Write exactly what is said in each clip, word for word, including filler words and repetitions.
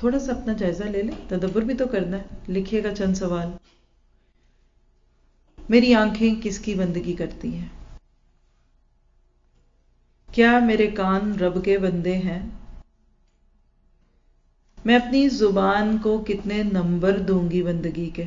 تھوڑا سا اپنا جائزہ لے لیں، تدبر بھی تو کرنا ہے. لکھیے گا چند سوال. میری آنکھیں کس کی بندگی کرتی ہیں؟ کیا میرے کان رب کے بندے ہیں؟ میں اپنی زبان کو کتنے نمبر دوں گی بندگی کے؟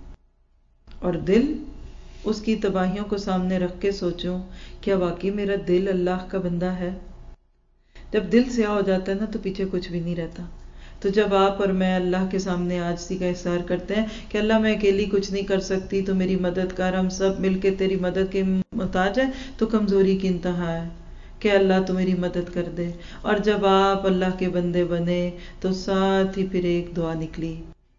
اور دل، اس کی تباہیوں کو سامنے رکھ کے سوچوں، کیا واقعی میرا دل اللہ کا بندہ ہے؟ جب دل سیاہ ہو جاتا ہے نا تو پیچھے کچھ بھی نہیں رہتا. تو جب آپ اور میں اللہ کے سامنے عاجزی کا اظہار کرتے ہیں کہ اللہ میں اکیلی کچھ نہیں کر سکتی، تو میری مدد کر، ہم سب مل کے تیری مدد کے محتاج ہیں، تو کمزوری کی انتہا ہے کہ اللہ تو میری مدد کر دے. اور جب آپ اللہ کے بندے بنے تو ساتھ ہی پھر ایک دعا نکلی،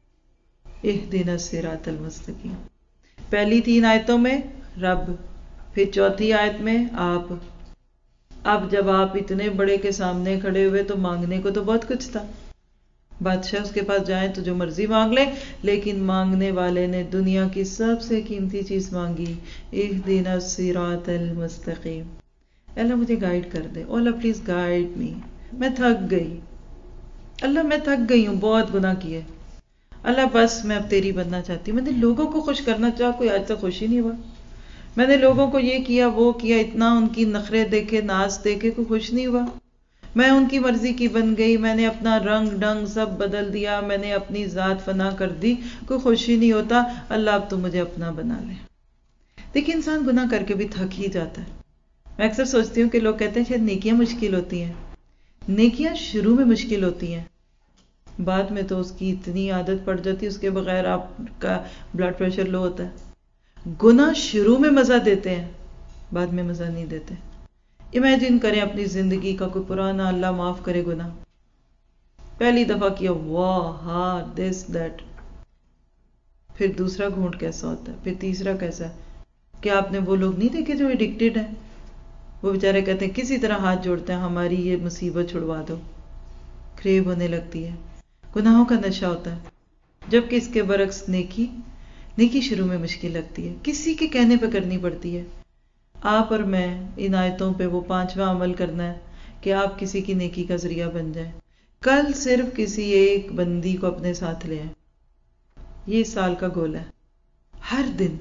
اہدنا الصراط المستقیم. پہلی تین آیتوں میں رب، پھر چوتھی آیت میں آپ. اب جب آپ اتنے بڑے کے سامنے کھڑے ہوئے تو مانگنے کو تو بہت کچھ تھا. بادشاہ اس کے پاس جائیں تو جو مرضی مانگ لیں، لیکن مانگنے والے نے دنیا کی سب سے قیمتی چیز مانگی، اہدنا الصراط المستقیم. اللہ مجھے گائیڈ کر دے، اللہ پلیز گائیڈ می، میں تھک گئی، اللہ میں تھک گئی ہوں، بہت گناہ کیے، اللہ بس میں اب تیری بننا چاہتی ہوں. میں نے لوگوں کو خوش کرنا چاہا، کوئی آج تک خوش ہی نہیں ہوا. میں نے لوگوں کو یہ کیا وہ کیا، اتنا ان کی نخرے دیکھے، ناز دیکھے، کوئی خوش نہیں ہوا. میں ان کی مرضی کی بن گئی، میں نے اپنا رنگ ڈنگ سب بدل دیا، میں نے اپنی ذات فنا کر دی، کوئی خوش ہی نہیں ہوتا. اللہ اب تو مجھے اپنا بنا لے. دیکھیں انسان گناہ کر کے بھی تھک ہی جاتا ہے. میں اکثر سوچتی ہوں کہ لوگ کہتے ہیں شاید نیکیاں مشکل ہوتی ہیں. نیکیاں شروع میں مشکل ہوتی ہیں، بعد میں تو اس کی اتنی عادت پڑ جاتی ہے، اس کے بغیر آپ کا بلڈ پریشر لو ہوتا ہے. گناہ شروع میں مزہ دیتے ہیں، بعد میں مزہ نہیں دیتے. امیجن کریں اپنی زندگی کا کوئی پرانا، اللہ معاف کرے، گناہ پہلی دفعہ کیا، واہ ہاں دس دیٹ، پھر دوسرا گھونٹ کیسا ہوتا ہے، پھر تیسرا کیسا ہے. کیا آپ نے وہ لوگ نہیں دیکھے جو ایڈکٹیڈ ہیں؟ وہ بیچارے کہتے ہیں کسی طرح ہاتھ جوڑتے ہیں، ہماری یہ مصیبت چھڑوا دو. کریو ہونے لگتی ہے، گناہوں کا نشہ ہوتا ہے. جبکہ اس کے برعکس نیکی، نیکی شروع میں مشکل لگتی ہے، کسی کے کہنے پہ کرنی پڑتی ہے. آپ اور میں ان آیتوں پہ وہ پانچواں عمل کرنا ہے کہ آپ کسی کی نیکی کا ذریعہ بن جائیں. کل صرف کسی ایک بندی کو اپنے ساتھ لے آئیں. یہ سال کا گول ہے. ہر دن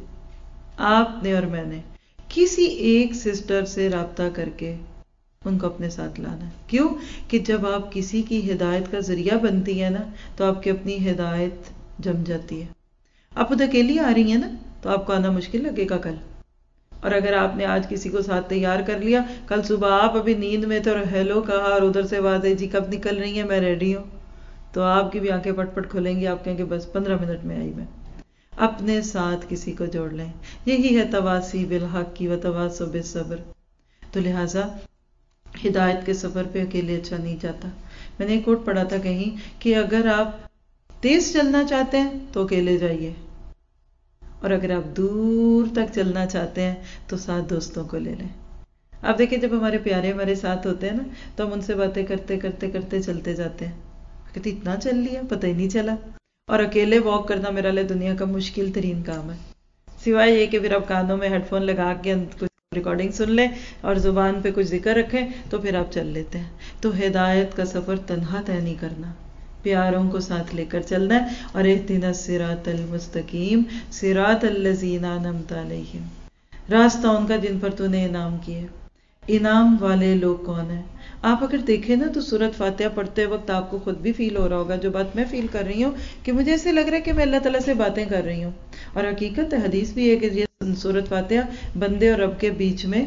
آپ نے اور میں نے کسی ایک سسٹر سے رابطہ کر کے ان کو اپنے ساتھ لانا ہے. کیوں کہ جب آپ کسی کی ہدایت کا ذریعہ بنتی ہے نا تو آپ کی اپنی ہدایت جم جاتی ہے. آپ خود اکیلی آ رہی ہیں نا تو آپ کو آنا مشکل لگے گا کل. اور اگر آپ نے آج کسی کو ساتھ تیار کر لیا، کل صبح آپ ابھی نیند میں تھے اور ہیلو کہا اور ادھر سے آواز آئی جی کب نکل رہی ہیں، میں ریڈی ہوں، تو آپ کی بھی آنکھیں پٹ پٹ کھلیں گی، آپ کہیں گے بس پندرہ منٹ میں آئی میں. اپنے ساتھ کسی کو جوڑ لیں. یہی ہے تواسی بالحق کی و تواصوا بالصبر. تو لہٰذا ہدایت کے سفر پہ اکیلے اچھا نہیں جاتا. میں نے ایک کوٹ پڑھا تھا کہیں کہ اگر آپ تیز چلنا چاہتے ہیں تو اکیلے جائیے، اور اگر آپ دور تک چلنا چاہتے ہیں تو ساتھ دوستوں کو لے لیں. آپ دیکھیں جب ہمارے پیارے ہمارے ساتھ ہوتے ہیں نا تو ہم ان سے باتیں کرتے کرتے کرتے چلتے جاتے ہیں. کہتے اتنا چل لیا پتہ ہی نہیں چلا. اور اکیلے واک کرنا میرا لئے دنیا کا مشکل ترین کام ہے، سوائے یہ کہ پھر آپ کانوں میں ہیڈ فون لگا کے کچھ ریکارڈنگ سن لیں اور زبان پہ کچھ ذکر رکھیں تو پھر آپ چل لیتے ہیں. تو ہدایت کا سفر تنہا طے نہیں کرنا، پیاروں کو ساتھ لے کر چلنا ہے. اور اہدنا الصراط المستقیم صراط الذین انعمت علیہم، راستہ ان کا جن پر تو نے انعام کیے. انعام والے لوگ کون ہیں؟ آپ اگر دیکھیں نا تو سورۃ فاتحہ پڑھتے وقت آپ کو خود بھی فیل ہو رہا ہوگا جو بات میں فیل کر رہی ہوں، کہ مجھے ایسے لگ رہا ہے کہ میں اللہ تعالیٰ سے باتیں کر رہی ہوں. اور حقیقت حدیث بھی ہے کہ یہ سورۃ فاتحہ بندے اور رب کے بیچ میں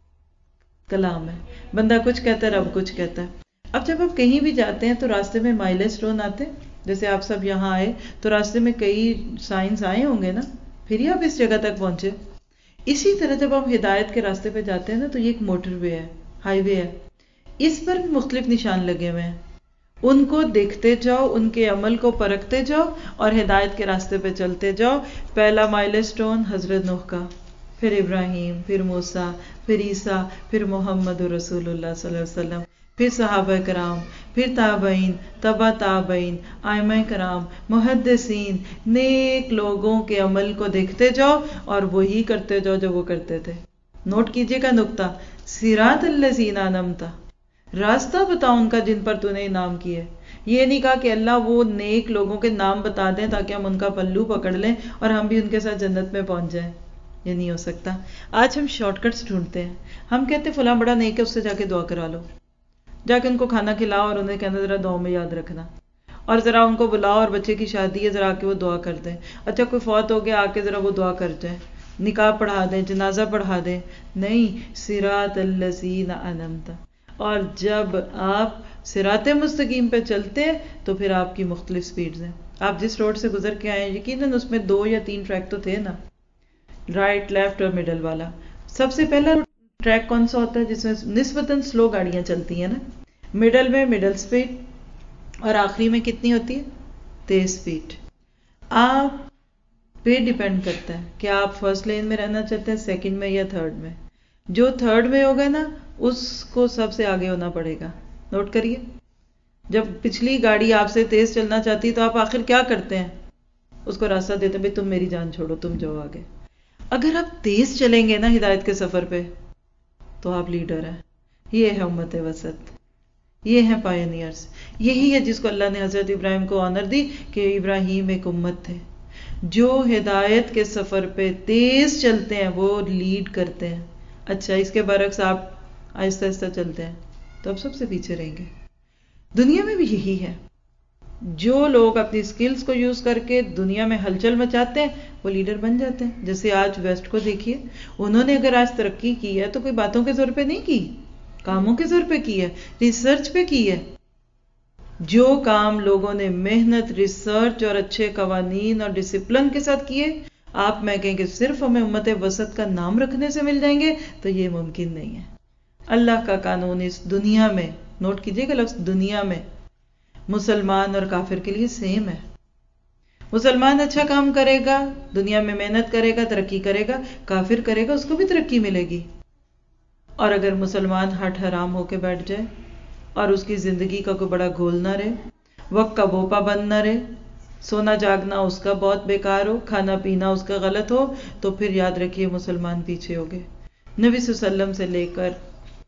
کلام ہے. بندہ کچھ کہتا ہے، رب کچھ کہتا ہے. اب جب آپ کہیں بھی جاتے ہیں تو راستے میں مائلز اسٹون آتے ہیں. جیسے آپ سب یہاں آئے تو راستے میں کئی سائنس آئے ہوں گے نا، پھر ہی آپ اس جگہ تک پہنچے. اسی طرح جب آپ ہدایت کے راستے پہ جاتے ہیں نا تو یہ ایک موٹر وے ہے، ہائی وے ہے. اس پر مختلف نشان لگے ہوئے ہیں، ان کو دیکھتے جاؤ، ان کے عمل کو پرکھتے جاؤ اور ہدایت کے راستے پہ چلتے جاؤ. پہلا مائل اسٹون حضرت نوح کا، پھر ابراہیم، پھر موسیٰ، پھر عیسیٰ، پھر محمد رسول اللہ صلی اللہ علیہ وسلم، پھر صحابہ کرام، پھر تابعین، تبع تابعین، ائمہ کرام، محدثین، نیک لوگوں کے عمل کو دیکھتے جاؤ اور وہی کرتے جاؤ جو وہ کرتے تھے. نوٹ کیجئے گا نقطہ، صراط الذین انعمت، راستہ بتاؤ ان کا جن پر تو نے انعام کیے. یہ نہیں کہا کہ اللہ وہ نیک لوگوں کے نام بتا دیں تاکہ ہم ان کا پلو پکڑ لیں اور ہم بھی ان کے ساتھ جنت میں پہنچ جائیں. یہ نہیں ہو سکتا. آج ہم شارٹ کٹس ڈھونڈتے ہیں. ہم کہتے ہیں فلاں بڑا نیک ہے، اس سے جا کے دعا کرا لو، جا کے ان کو کھانا کھلاؤ اور انہیں کہنا ذرا دعاؤں میں یاد رکھنا، اور ذرا ان کو بلاؤ اور بچے کی شادی ہے ذرا آ کے وہ دعا کر دیں. اچھا کوئی فوت ہو گیا، آ کے ذرا وہ دعا کر جائیں، نکاح پڑھا دیں، جنازہ پڑھا دیں. نہیں، صراط الذین انعمت. اور جب آپ صراط مستقیم پہ چلتے تو پھر آپ کی مختلف سپیڈز ہیں. آپ جس روڈ سے گزر کے آئے یقیناً اس میں دو یا تین ٹریک تو تھے نا، رائٹ، لیفٹ اور مڈل والا. سب سے پہلا ٹریک کون سا ہوتا ہے جس میں نسبتاً سلو گاڑیاں چلتی ہیں نا؟ مڈل میں مڈل سپیڈ، اور آخری میں کتنی ہوتی ہے؟ تیز سپیڈ. آپ پہ ڈیپینڈ کرتا ہے کہ آپ فرسٹ لین میں رہنا چاہتے ہیں، سیکنڈ میں یا تھرڈ میں. جو تھرڈ میں ہوگا نا اس کو سب سے آگے ہونا پڑے گا. نوٹ کریے، جب پچھلی گاڑی آپ سے تیز چلنا چاہتی تو آپ آخر کیا کرتے ہیں؟ اس کو راستہ دیتے ہیں، بھائی تم میری جان چھوڑو، تم جاؤ آگے. اگر آپ تیز چلیں گے نا ہدایت کے سفر پہ تو آپ لیڈر ہیں. یہ ہے امت وسط، یہ ہیں پائنیئرز. یہی ہے جس کو اللہ نے حضرت ابراہیم کو آنر دی کہ ابراہیم ایک امت تھے جو ہدایت کے سفر پہ تیز چلتے ہیں، وہ لیڈ کرتے ہیں. اچھا اس کے برعکس آپ آہستہ آہستہ چلتے ہیں تو آپ سب سے پیچھے رہیں گے. دنیا میں بھی یہی ہے. جو لوگ اپنی سکلز کو یوز کر کے دنیا میں ہلچل مچاتے ہیں وہ لیڈر بن جاتے ہیں. جیسے آج ویسٹ کو دیکھیے، انہوں نے اگر آج ترقی کی ہے تو کوئی باتوں کے زور پہ نہیں کی، کاموں کے زور پہ کی ہے، ریسرچ پہ کی ہے. جو کام لوگوں نے محنت، ریسرچ اور اچھے قوانین اور ڈسپلن کے ساتھ کیے، آپ میں کہیں کہ صرف ہمیں امت وسط کا نام رکھنے سے مل جائیں گے تو یہ ممکن نہیں ہے. اللہ کا قانون اس دنیا میں، نوٹ کیجئے گا لفظ دنیا میں، مسلمان اور کافر کے لیے سیم ہے. مسلمان اچھا کام کرے گا، دنیا میں محنت کرے گا، ترقی کرے گا. کافر کرے گا، اس کو بھی ترقی ملے گی. اور اگر مسلمان ہٹ حرام ہو کے بیٹھ جائے اور اس کی زندگی کا کوئی بڑا گول نہ رہے، وقت کا وہ پابند نہ رہے، سونا جاگنا اس کا بہت بیکار ہو، کھانا پینا اس کا غلط ہو، تو پھر یاد رکھیے مسلمان پیچھے ہو گئے. نبی صلی اللہ علیہ وسلم سے لے کر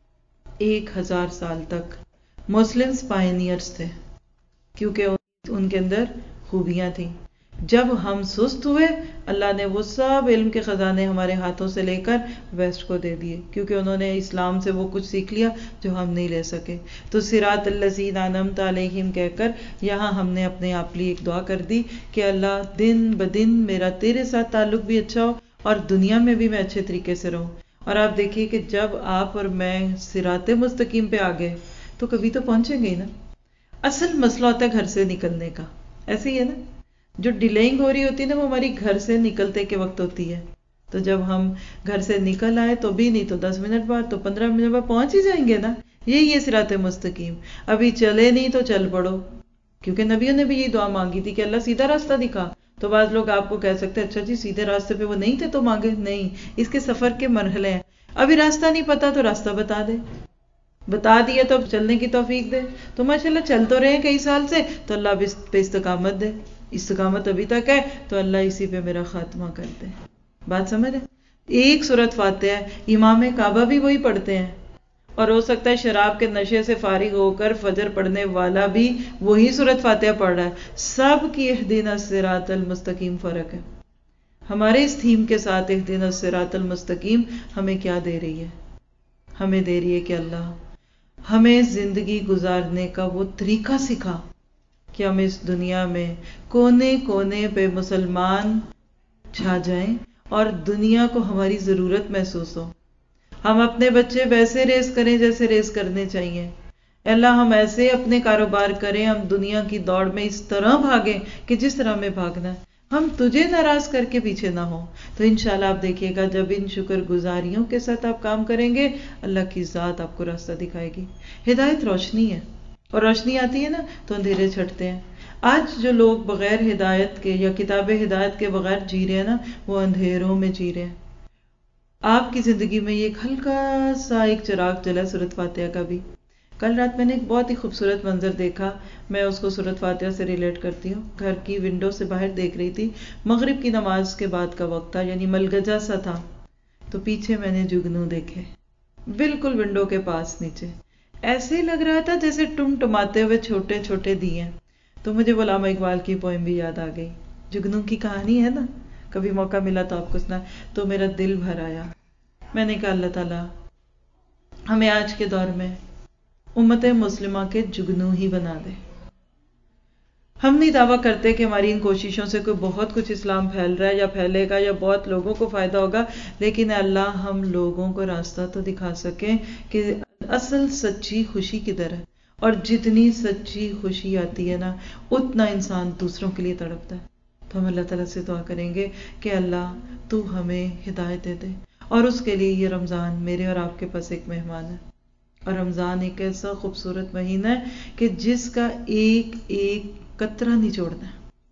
ایک ہزار سال تک مسلمز پائنیئرز تھے کیونکہ ان کے اندر خوبیاں تھیں. جب ہم سست ہوئے، اللہ نے وہ سب علم کے خزانے ہمارے ہاتھوں سے لے کر ویسٹ کو دے دیے کیونکہ انہوں نے اسلام سے وہ کچھ سیکھ لیا جو ہم نہیں لے سکے. تو صراط الذین انعمت علیہم کہہ کر یہاں ہم نے اپنے آپ لیے ایک دعا کر دی کہ اللہ دن بدن میرا تیرے ساتھ تعلق بھی اچھا ہو اور دنیا میں بھی میں اچھے طریقے سے رہوں. اور آپ دیکھیے کہ جب آپ اور میں صراط مستقیم پہ آ گئے تو کبھی تو پہنچیں گے ہی نا. اصل مسئلہ ہوتا ہے گھر سے نکلنے کا. ایسے ہی ہے نا، جو ڈیلیئنگ ہو رہی ہوتی ہے نا وہ ہماری گھر سے نکلتے کے وقت ہوتی ہے. تو جب ہم گھر سے نکل آئے تو بھی نہیں تو دس منٹ بعد تو پندرہ منٹ بعد پہنچ ہی جائیں گے نا. یہی ہے صراط مستقیم. ابھی چلے نہیں تو چل پڑو، کیونکہ نبیوں نے بھی یہی دعا مانگی تھی کہ اللہ سیدھا راستہ دکھا. تو بعض لوگ آپ کو کہہ سکتے ہیں اچھا جی سیدھے راستے پہ وہ نہیں تھے تو مانگے. نہیں، اس کے سفر کے مرحلے ہیں. ابھی راستہ نہیں پتا تو راستہ بتا دے، بتا دیا تو چلنے کی توفیق دے. تو ماشاءاللہ چل تو رہے ہیں کئی سال سے، تو اللہ بھی پہ استقامت دے. استقامت ابھی تک ہے تو اللہ اسی پہ میرا خاتمہ کر دے. بات سمجھ ہے؟ ایک سورت فاتحہ امام کعبہ بھی وہی پڑھتے ہیں، اور ہو سکتا ہے شراب کے نشے سے فارغ ہو کر فجر پڑھنے والا بھی وہی سورت فاتحہ پڑھ رہا ہے. سب کی اہدنا الصراط المستقیم فرق ہے. ہمارے اس تھیم کے ساتھ اہدنا الصراط المستقیم ہمیں کیا دے رہی ہے؟ ہمیں دے رہی ہے کہ اللہ ہمیں زندگی گزارنے کا وہ طریقہ سکھا کہ ہم اس دنیا میں کونے کونے پہ مسلمان چھا جائیں اور دنیا کو ہماری ضرورت محسوس ہو. ہم اپنے بچے ویسے ریس کریں جیسے ریس کرنے چاہیے. اللہ ہم ایسے اپنے کاروبار کریں، ہم دنیا کی دوڑ میں اس طرح بھاگیں کہ جس طرح میں بھاگنا ہے. ہم تجھے ناراض کر کے پیچھے نہ ہوں. تو انشاءاللہ آپ دیکھیے گا جب ان شکر گزاریوں کے ساتھ آپ کام کریں گے اللہ کی ذات آپ کو راستہ دکھائے گی. ہدایت روشنی ہے، اور روشنی آتی ہے نا تو اندھیرے چھٹتے ہیں. آج جو لوگ بغیر ہدایت کے یا کتاب ہدایت کے بغیر جی رہے ہیں نا وہ اندھیروں میں جی رہے ہیں. آپ کی زندگی میں یہ ایک ہلکا سا ایک چراغ جلا سورت فاتحہ کا بھی. کل رات میں نے ایک بہت ہی خوبصورت منظر دیکھا، میں اس کو سورت فاتحہ سے ریلیٹ کرتی ہوں. گھر کی ونڈو سے باہر دیکھ رہی تھی، مغرب کی نماز کے بعد کا وقت تھا، یعنی ملگجا سا تھا. تو پیچھے میں نے جگنو دیکھے بالکل ونڈو کے پاس نیچے. ایسے ہی لگ رہا تھا جیسے ٹمٹماتے ہوئے چھوٹے چھوٹے دیے. تو مجھے علامہ اقبال کی پوئم بھی یاد آ گئی. جگنو کی کہانی ہے نا, کبھی موقع ملا تو آپ کو سنا. تو میرا دل بھر آیا. میں نے کہا اللہ تعالیٰ ہمیں آج کے دور میں امت مسلمہ کے جگنو ہی بنا دے. ہم نہیں دعویٰ کرتے کہ ہماری ان کوششوں سے کوئی بہت کچھ اسلام پھیل رہا ہے یا پھیلے گا یا بہت لوگوں کو فائدہ ہوگا, لیکن اللہ ہم لوگوں کو راستہ تو دکھا سکیں کہ اصل سچی خوشی کدھر ہے. اور جتنی سچی خوشی آتی ہے نا, اتنا انسان دوسروں کے لیے تڑپتا ہے. تو ہم اللہ تعالیٰ سے دعا کریں گے کہ اللہ تو ہمیں ہدایت دے دے. اور اس کے لیے یہ رمضان میرے اور آپ کے پاس ایک مہمان ہے. اور رمضان ایک ایسا خوبصورت مہینہ ہے کہ جس کا ایک ایک قطرہ نہیں چھوڑنا.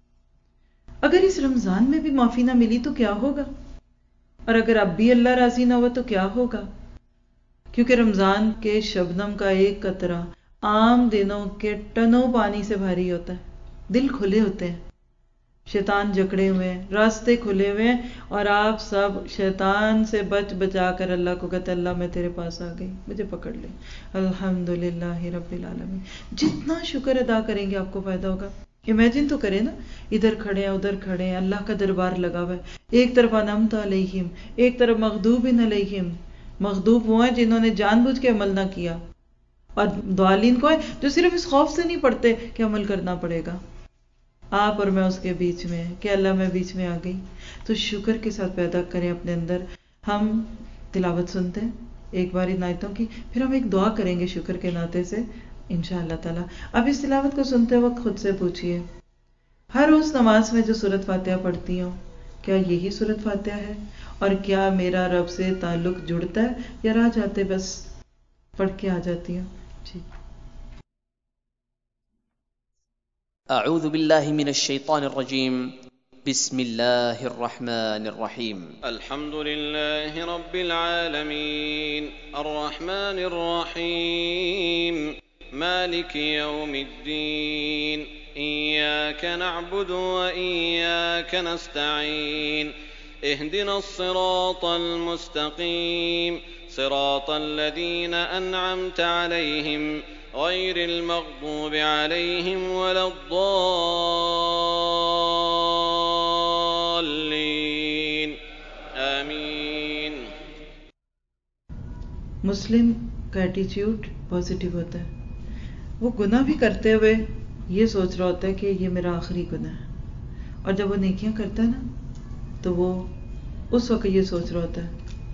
اگر اس رمضان میں بھی معافی نہ ملی تو کیا ہوگا, اور اگر اب بھی اللہ راضی نہ ہوا تو کیا ہوگا. کیونکہ رمضان کے شبنم کا ایک قطرہ عام دنوں کے ٹنوں پانی سے بھاری ہوتا ہے. دل کھلے ہوتے ہیں, شیطان جکڑے ہوئے ہیں, راستے کھلے ہوئے ہیں, اور آپ سب شیطان سے بچ بچا کر اللہ کو کہتے اللہ میں تیرے پاس آ گئی, مجھے پکڑ لے. الحمدللہ رب العالمین. جتنا شکر ادا کریں گے آپ کو فائدہ ہوگا. امیجن تو کریں نا, ادھر کھڑے ہیں ادھر کھڑے ہیں, اللہ کا دربار لگا ہوا ہے. ایک طرف انعمت علیہم, ایک طرف مغضوب علیہم. مغضوب وہ ہیں جنہوں نے جان بوجھ کے عمل نہ کیا, اور ضالین کو ہے جو صرف اس خوف سے نہیں پڑھتے کہ عمل کرنا پڑے گا. آپ اور میں اس کے بیچ میں, کہ اللہ میں بیچ میں آ گئی. تو شکر کے ساتھ پیدا کریں اپنے اندر. ہم تلاوت سنتے ہیں ایک بار ان آیتوں کی, پھر ہم ایک دعا کریں گے شکر کے ناطے سے انشاءاللہ تعالی. اب اس تلاوت کو سنتے وقت خود سے پوچھئے, ہر اس نماز میں جو سورۃ فاتحہ پڑھتی ہوں کیا یہی سورۃ فاتحہ ہے, اور کیا میرا رب سے تعلق جڑتا ہے یا رہ جاتے بس پڑھ کے آ جاتی ہوں. جی. اعوذ باللہ من الشیطان الرجیم. بسم اللہ الرحمن الرحیم. الحمد للہ رب العالمین الرحمن الرحیم مالک یوم الدین ایاک نعبد وإیاک نستعین اهدنا الصراط المستقیم صراط الذین انعمت علیہم غیر المغضوب علیہم ولا الضالین آمین. مسلم کا ایٹیچیوڈ پازیٹیو ہوتا ہے. وہ گناہ بھی کرتے ہوئے یہ سوچ رہا ہوتا ہے کہ یہ میرا آخری گناہ ہے, اور جب وہ نیکیاں کرتا ہے نا تو وہ اس وقت یہ سوچ رہا ہوتا ہے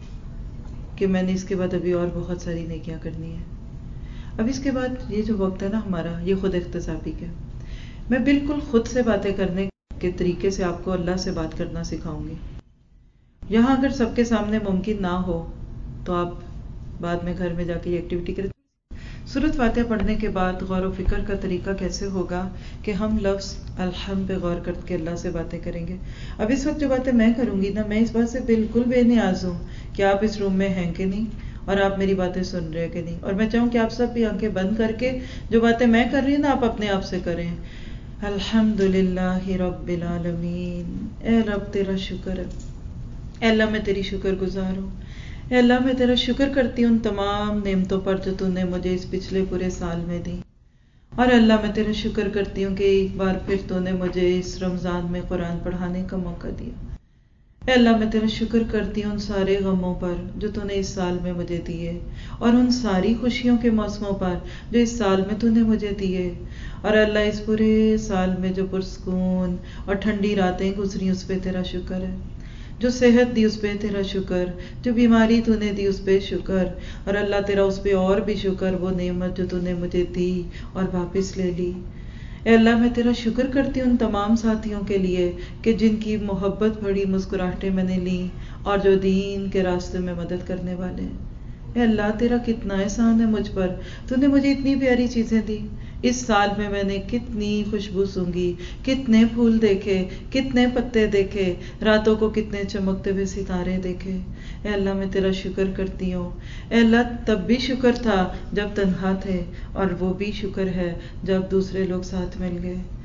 کہ میں نے اس کے بعد ابھی اور بہت ساری نیکیاں کرنی ہے. اب اس کے بعد یہ جو وقت ہے نا ہمارا, یہ خود اختصاصی کا. میں بالکل خود سے باتیں کرنے کے طریقے سے آپ کو اللہ سے بات کرنا سکھاؤں گی. یہاں اگر سب کے سامنے ممکن نہ ہو تو آپ بعد میں گھر میں جا کے یہ ایکٹیویٹی کریں. سورۃ فاتحہ پڑھنے کے بعد غور و فکر کا طریقہ کیسے ہوگا کہ ہم لفظ الحمد پہ غور کر کے اللہ سے باتیں کریں گے. اب اس وقت جو باتیں میں کروں گی نا, میں اس بات سے بالکل بے نیاز ہوں کہ آپ اس روم میں ہیں کہ نہیں, اور آپ میری باتیں سن رہے کہ نہیں. اور میں چاہوں کہ آپ سب بھی آنکھیں بند کر کے جو باتیں میں کر رہی ہوں نا آپ اپنے آپ سے کریں. الحمدللہ رب العالمین. اے رب تیرا شکر ہے, اے اللہ میں تیری شکر گزار ہوں. اے اللہ میں تیرا شکر کرتی ہوں ان تمام نعمتوں پر جو تو نے مجھے اس پچھلے پورے سال میں دی. اور اللہ میں تیرا شکر کرتی ہوں کہ ایک بار پھر تو نے مجھے اس رمضان میں قرآن پڑھانے کا موقع دیا. اے اللہ میں تیرا شکر کرتی ہوں ان سارے غموں پر جو تو نے اس سال میں مجھے دیے, اور ان ساری خوشیوں کے موسموں پر جو اس سال میں تو نے مجھے دیے. اور اللہ اس پورے سال میں جو پرسکون اور ٹھنڈی راتیں گزری اس پہ تیرا شکر ہے, جو صحت دی اس پہ تیرا شکر, جو بیماری تو نے دی اس پہ شکر, اور اللہ تیرا اس پہ اور بھی شکر وہ نعمت جو تو نے مجھے دی اور واپس لے لی. اے اللہ میں تیرا شکر کرتی ہوں ان تمام ساتھیوں کے لیے کہ جن کی محبت بھری مسکراہٹیں میں نے لیں اور جو دین کے راستے میں مدد کرنے والے ہیں. اے اللہ تیرا کتنا احسان ہے مجھ پر, تو نے مجھے اتنی پیاری چیزیں دی. اس سال میں میں نے کتنی خوشبو سونگھی, کتنے پھول دیکھے, کتنے پتے دیکھے, راتوں کو کتنے چمکتے ہوئے ستارے دیکھے. اے اللہ میں تیرا شکر کرتی ہوں. اے اللہ تب بھی شکر تھا جب تنہا تھے, اور وہ بھی شکر ہے جب دوسرے لوگ ساتھ مل گئے.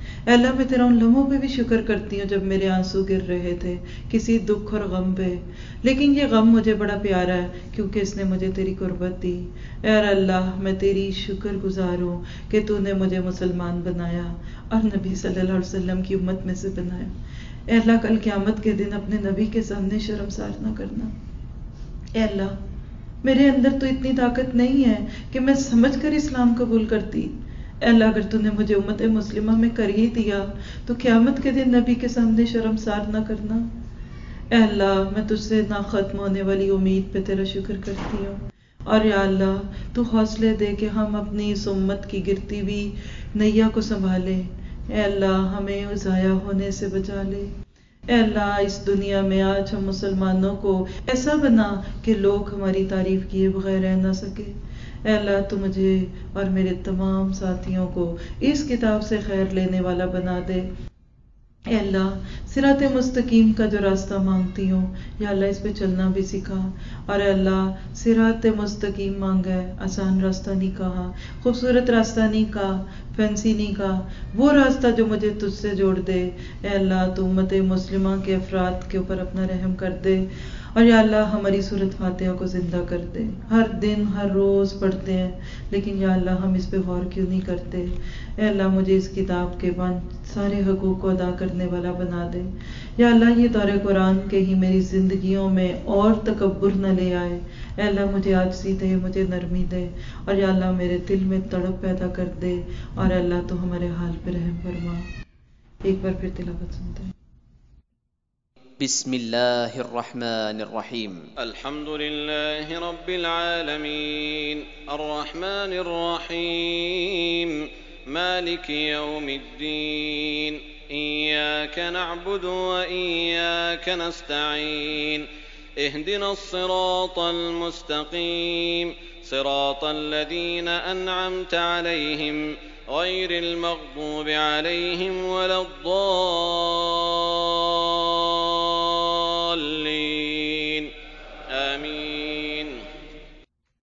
اے اللہ میں تیرا ان لمحوں پہ بھی شکر کرتی ہوں جب میرے آنسو گر رہے تھے کسی دکھ اور غم پہ، لیکن یہ غم مجھے بڑا پیارا ہے کیونکہ اس نے مجھے تیری قربت دی۔ اے اللہ میں تیری شکر گزار ہوں کہ تو نے مجھے مسلمان بنایا اور نبی صلی اللہ علیہ وسلم کی امت میں سے بنایا۔ اے اللہ کل قیامت کے دن اپنے نبی کے سامنے شرمسار نہ کرنا۔ اے اللہ میرے اندر تو اتنی طاقت نہیں ہے کہ میں سمجھ کر اسلام قبول کرتی۔ اے اللہ اگر تو نے مجھے امت مسلمہ میں کر ہی دیا تو قیامت کے دن نبی کے سامنے شرمسار نہ کرنا۔ اے اللہ میں تجھ سے نہ ختم ہونے والی امید پہ تیرا شکر کرتی ہوں، اور یا اللہ تو حوصلے دے کہ ہم اپنی اس امت کی گرتی ہوئی نیا کو سنبھالیں۔ اے اللہ ہمیں ضائع ہونے سے بچا لے۔ اے اللہ اس دنیا میں آج ہم مسلمانوں کو ایسا بنا کہ لوگ ہماری تعریف کیے بغیر رہ نہ سکے۔ اے اللہ تو مجھے اور میرے تمام ساتھیوں کو اس کتاب سے خیر لینے والا بنا دے۔ اے اللہ صراط مستقیم کا جو راستہ مانگتی ہوں یا اللہ اس پہ چلنا بھی سکھا، اور اے اللہ صراط مستقیم مانگا ہے، آسان راستہ نہیں کہا، خوبصورت راستہ نہیں کہا، فینسی نہیں کہا، وہ راستہ جو مجھے تجھ سے جوڑ دے۔ اے اللہ تو امت مسلمہ کے افراد کے اوپر اپنا رحم کر دے، اور یا اللہ ہماری سورۃ فاتحہ کو زندہ کر دے۔ ہر دن ہر روز پڑھتے ہیں لیکن یا اللہ ہم اس پہ غور کیوں نہیں کرتے۔ اے اللہ مجھے اس کتاب کے بعد سارے حقوق کو ادا کرنے والا بنا دے۔ یا اللہ یہ دور قرآن کے ہی میری زندگیوں میں اور تکبر نہ لے آئے۔ اے اللہ مجھے عاجزی دے، مجھے نرمی دے، اور یا اللہ میرے دل میں تڑپ پیدا کر دے، اور اے اللہ تو ہمارے حال پہ رحم فرما۔ ایک بار پھر تلاوت سنتے ہیں۔ بسم اللہ الرحمن الرحیم۔ الحمد لله رب العالمين الرحمن الرحيم مالك يوم الدين إياك نعبد وإياك نستعين اهدنا الصراط المستقيم صراط الذين أنعمت عليهم غير المغضوب عليهم ولا الضالين آمين